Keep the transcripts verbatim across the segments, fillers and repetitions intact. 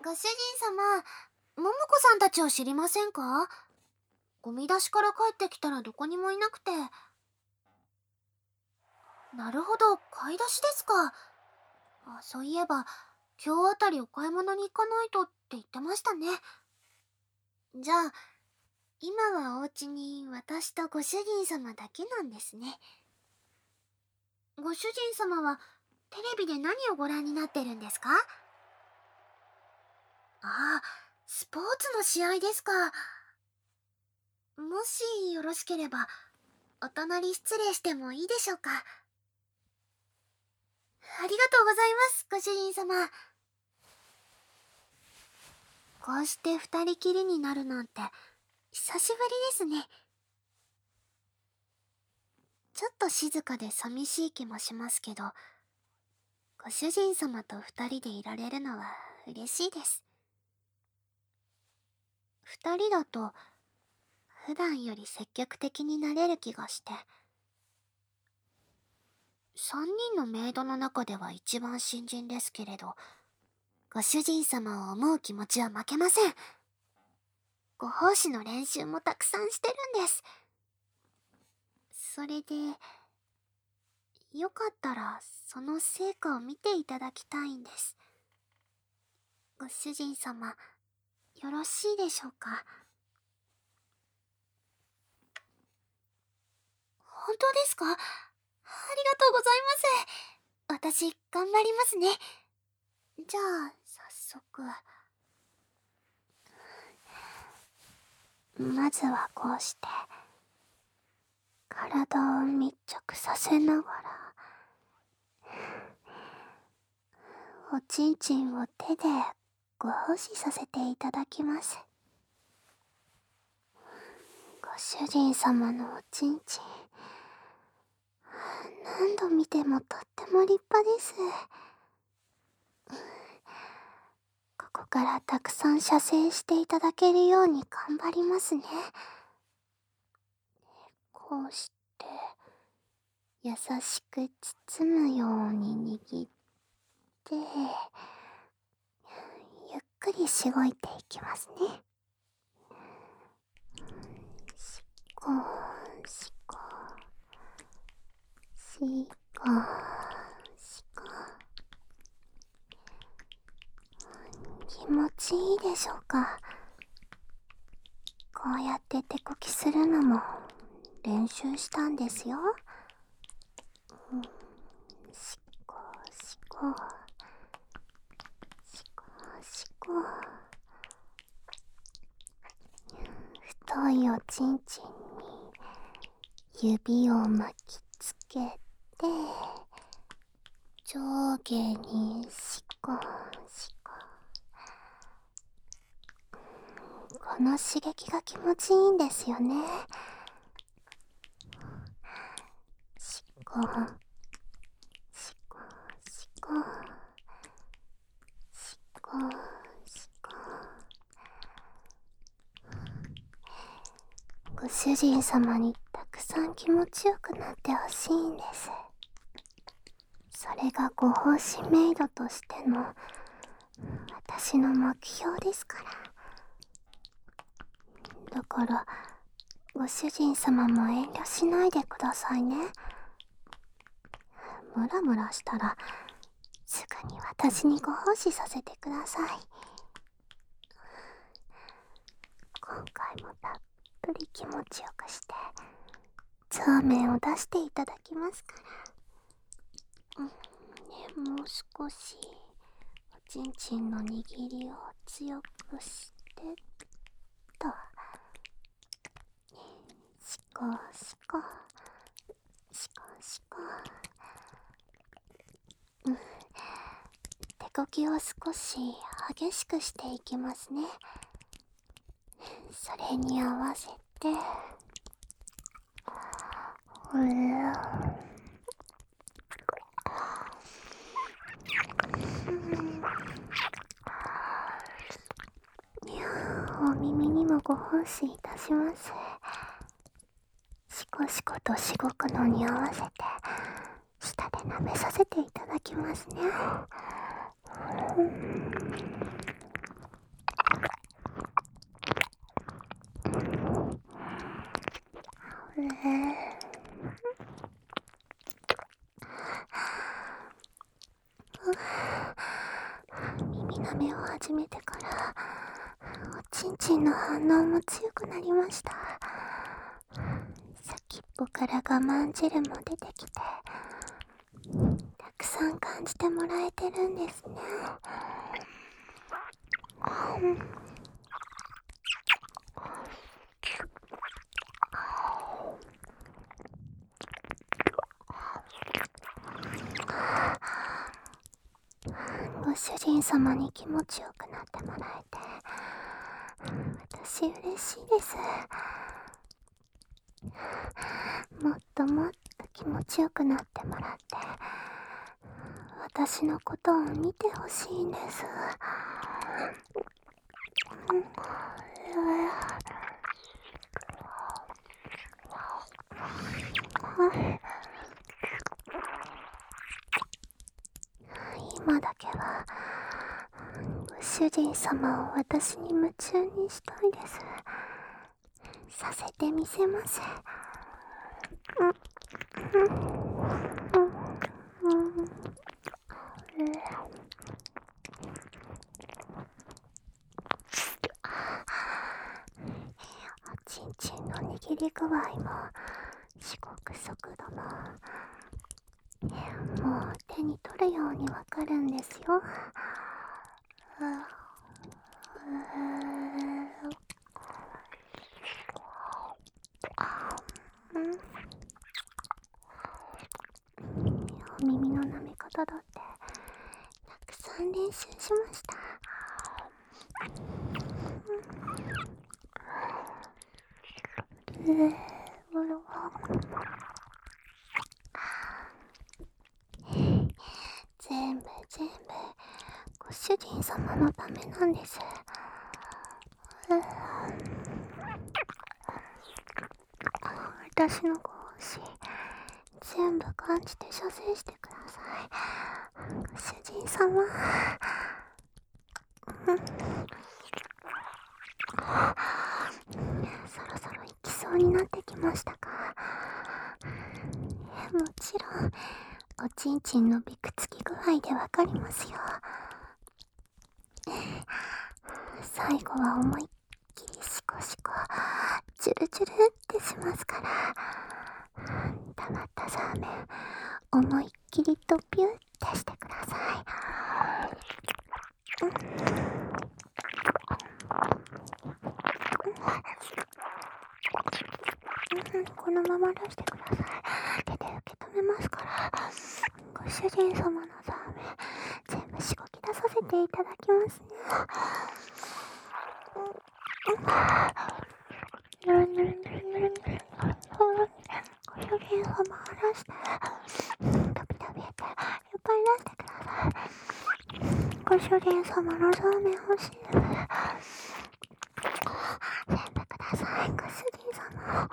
ご主人様、桃子さんたちを知りませんか？ゴミ出しから帰ってきたらどこにもいなくて。なるほど、買い出しですか。あ、そういえば、今日あたりお買い物に行かないとって言ってましたね。じゃあ、今はお家に私とご主人様だけなんですね。ご主人様はテレビで何をご覧になってるんですか？ああ、スポーツの試合ですか。もしよろしければ、お隣失礼してもいいでしょうか。ありがとうございます、ご主人様。こうして二人きりになるなんて、久しぶりですね。ちょっと静かで寂しい気もしますけど、ご主人様と二人でいられるのは嬉しいです。二人だと、普段より積極的になれる気がして、三人のメイドの中では一番新人ですけれど、ご主人様を思う気持ちは負けません。ご奉仕の練習もたくさんしてるんです。それで、よかったらその成果を見ていただきたいんです。ご主人様、よろしいでしょうか？本当ですか？ありがとうございます。私、頑張りますね。じゃあ、早速。まずはこうして、体を密着させながら、おちんちんを手でご奉仕させていただきます。ご主人様のおちんちん、何度見てもとっても立派です。ここからたくさん射精していただけるように頑張りますね。こうして優しく包むように握って、ゆっくりしごいていきますね。しこーしこーしこーしこー。気持ちいいでしょうか？こうやって手こきするのも練習したんですよ。うん、しこしこしこしこ。太いおちんちんに指を巻きつけて、上下にしこしこ。この刺激が気持ちいいんですよね。しこしこしこしこしこ。ご主人様にたくさん気持ちよくなってほしいんです。それがご奉仕メイドとしての私の目標ですから。だからご主人様も遠慮しないでくださいね。ムラムラしたらすぐに私にご奉仕させてください。今回もたっぷり気持ちよくしてそうめんを出していただきますから。うん、ね、もう少しおちんちんの握りを強くしてと。しこしこしこしこ。うん、手こきを少し激しくしていきますね。それに合わせて、うらお耳にもご奉仕いたします。しこしことしごくのに合わせて舌で舐めさせていただきますね。 舐めを始めてからおちんちんの反応も強くなりました。先っぽから我慢汁も出てきて、たくさん感じてもらえてるんですね。ご主人様に気持ちよくなってもらえて、私嬉しいです。もっともっと気持ちよくなってもらって、私のことを見てほしいんです。今だけはご主人様を私に夢中にしたいです。させてみせます。おちんちんの握り具合も至極速度ももう手に取るようにわかるんですよ。お耳の舐め方だってたくさん練習しました。全部全部ご主人様のためなんです。私のご奉仕全部感じて射精してください。ご主人様。そろそろ行きそうになってきましたか？もちろんおちんちんのびくつき具合でわかりますよ。最後は思いっきりシコシコチュルチュルってしますから、溜まったザーメン思いっきりとピュってしてください。このまま出してください。手で受け止めますから。ご主人様のザーメン全部しごき出させていただきますね。ぬるぬるぬるぬるぬる。ご主人様離して、たびたびっていっぱい出してください。ご主人様のザーメン欲しいです。全部ください、ご主人様。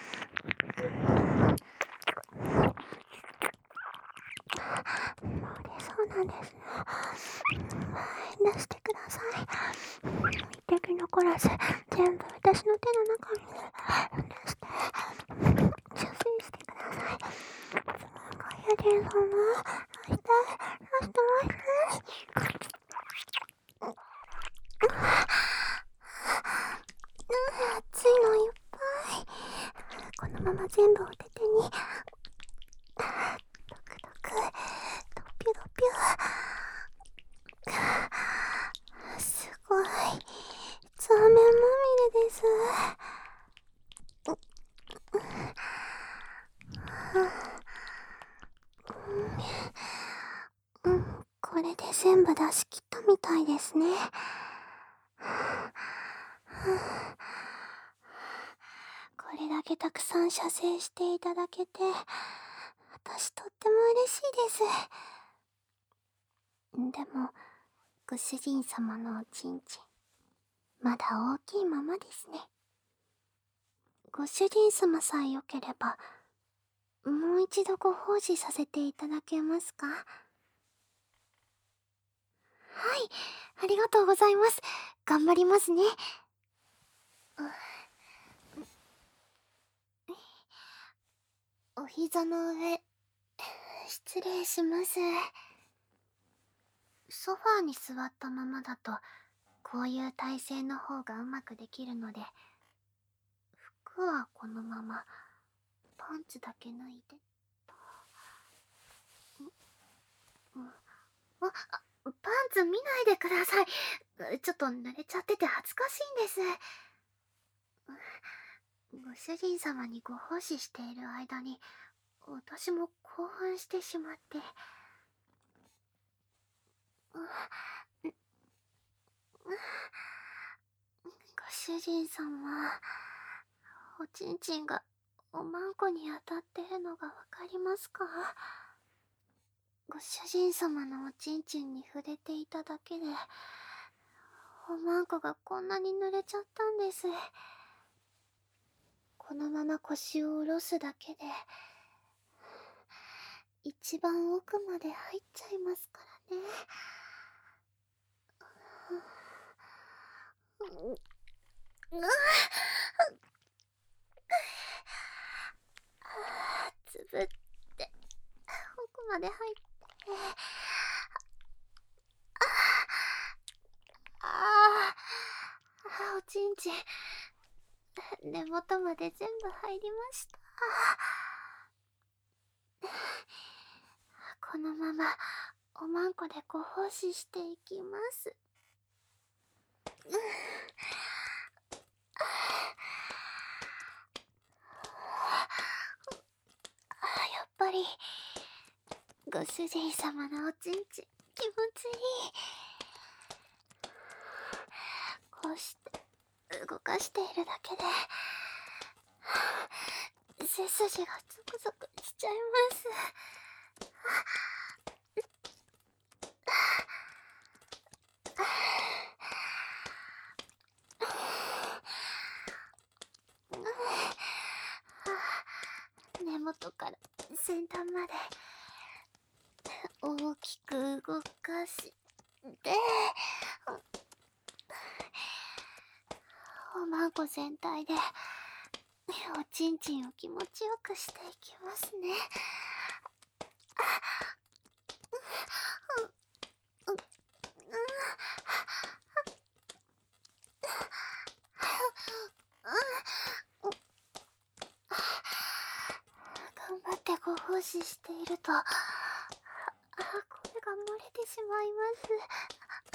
もう出そうなんですね。出してください。一滴残らず全部私の手の中に出して射精してください。ご主人様、出して、出してます。熱いのいっぱい。このまま全部お手手にドクドクドピュドピュ。すごいザーメンまみれです。うん、これで全部出し切ったみたいですね。これだけたくさん射精していただけて私とっても嬉しいです。でもご主人様のおちんちんまだ大きいままですね。ご主人様さえよければもう一度ご奉仕させていただけますか？はい、ありがとうございます。頑張りますね。お膝の上失礼します。 ソファーに座ったままだと、こういう体勢の方がうまくできるので、服はこのまま、パンツだけ脱いで。んんあ、あパンツ見ないでください。ちょっと濡れちゃってて恥ずかしいんです。ご主人様にご奉仕している間に、私も興奮してしまって。ご主人様、おちんちんがおまんこに当たってるのがわかりますか？ご主人様のおちんちんに触れていただけで、おまんこがこんなに濡れちゃったんです。このまま腰を下ろすだけで、一番奥まで入っちゃいますからね。うわあつぶって奥まで入ってあああおちんちん根元まで全部入りました。このままおまんこでご奉仕していきます。やっぱりご主人様のおちんちん気持ちいい。こうして動かしているだけで背筋がゾクゾクしちゃいます。根元から先端まで大きく動かしておまんこ全体でおちんちんを気持ちよくしていきますね。頑張ってご奉仕していると、あ、声が漏れてしまいます。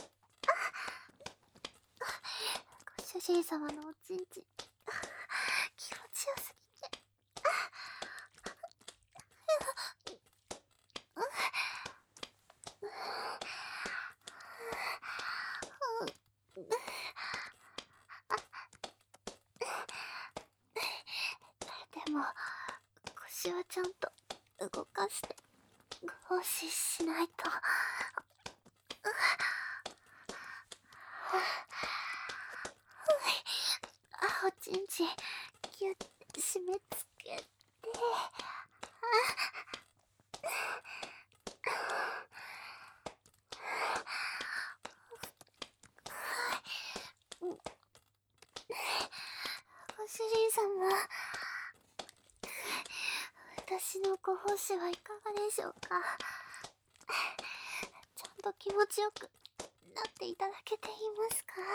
ご主人様のおちんちん気持ちよすぎて。でも腰はちゃんと動かしてご奉仕しないと。おちんちんギュッて締め付けて、ご主人様、私のご奉仕はいかがでしょうか？ちゃんと気持ちよくなっていただけていますか？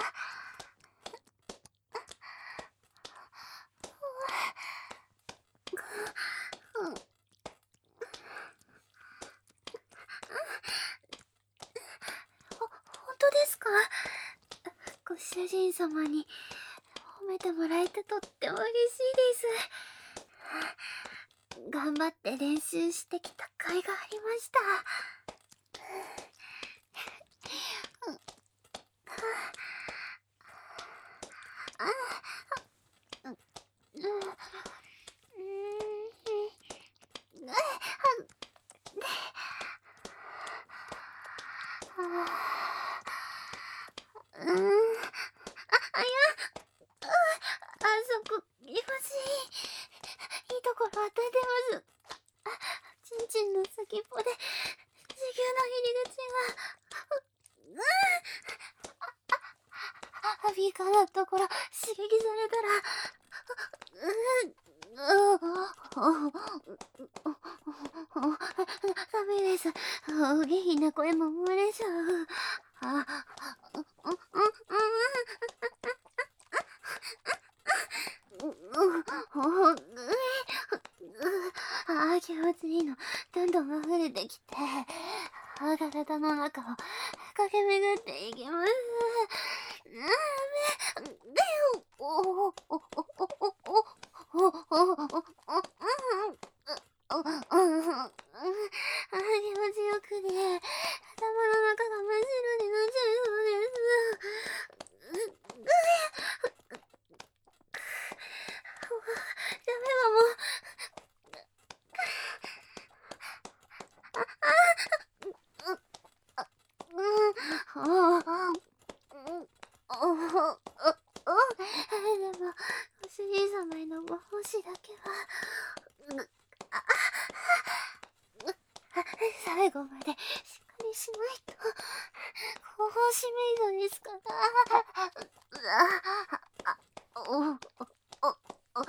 本当ですか？ご主人様に褒めてもらえてとっても嬉しいです。頑張って練習してきた甲斐がありました。うん、あ、あ、いや、あ、あそこ、気持ちいい。いいところ当たってます。あ、ちんちんの先っぽで、地球の入り口が、うん、ビーカーなところ、刺激されたら、うん、うん、ダメメです。お下品な声も漏れちゃう。あ、う、う、う、う、う、う、お、ぐえ、あ、気持ちいいの、どんどん溢れてきて、体の中を駆け巡っていきます。あめ、で、お、お、お、お、お、お、お、お、お、お、お、うん、あ、気持ちよくね、頭の中が真っ白になっちゃいそうです。う、うえ、ダメかも。うん、ああ、うん、ああ、あ、でも、ご主人様へのご奉仕だけは、う、あ、最後までしっかりしないと、ご奉仕メイドですから。あ、あ、お、お、お、お、うん、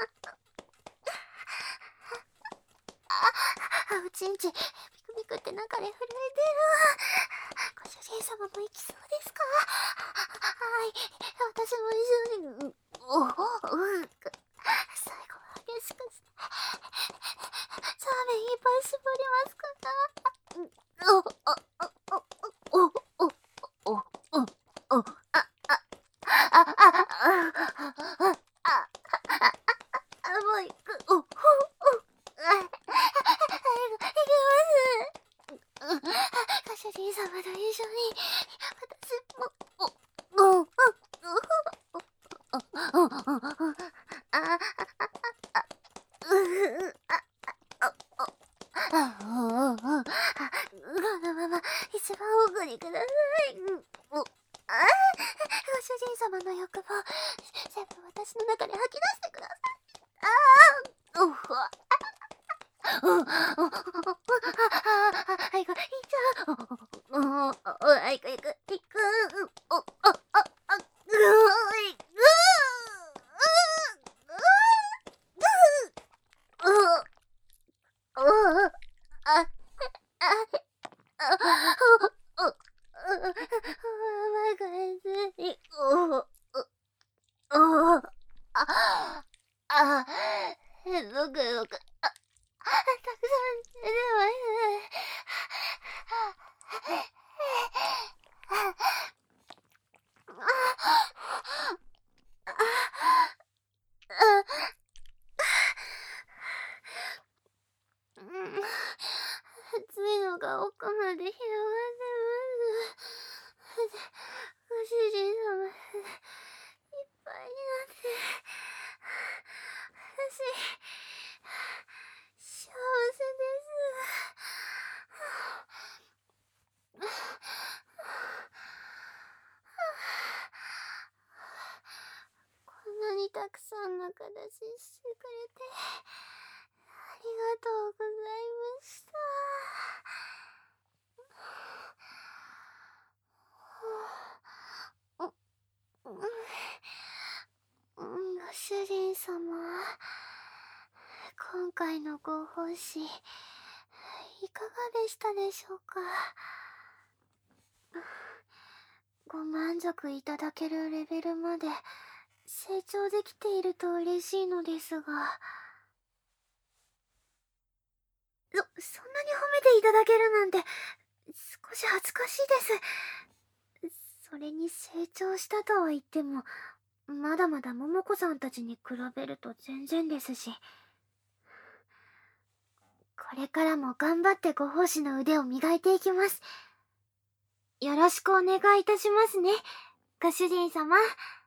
あ、おちんち、ビクビクって中で震えてる。ご主人様も行きそうですか？はい、私も一緒に、う、お、う、最後は激しくして、サーメンいっぱい絞りますから。お、お、お、お、お、お、お、お、お、あ、あ、あ、あ、あ、あ、あ、あ、もう行く。お、お、お、あ、いけます。ご主人様と一緒に、私も、お、お、お、お、お、お、お、お、あ、あ、う、あ、あ、あ、お、お、このまま一番奥にください。お、あ、ご主人様の欲望、全部私の中で吐き出してください。ああ、うわ。お、お、お、あいこ、いっちゃう。お、お、お、あいこ、いく、いく、お、お、お、お、ぐーい、ぐー、う、う、う、う、あ、あ、あ、お、お、お、マグネス、お、お、お、あ、あ、ぞくぞく、あ、たくさん出てます。うん、暑いのが奥まで広がってます。ご主人様、いっぱいになって、私、幸せです。こんなにたくさんの形してくれて、ありがとうございました。ご主人様、今回のご奉仕、いかがでしたでしょうか？ご満足いただけるレベルまで成長できていると嬉しいのですが。そ、そんなに褒めていただけるなんて、少し恥ずかしいです。それに成長したとは言っても、まだまだ桃子さんたちに比べると全然ですし。これからも頑張ってご奉仕の腕を磨いていきます。よろしくお願いいたしますね、ご主人様。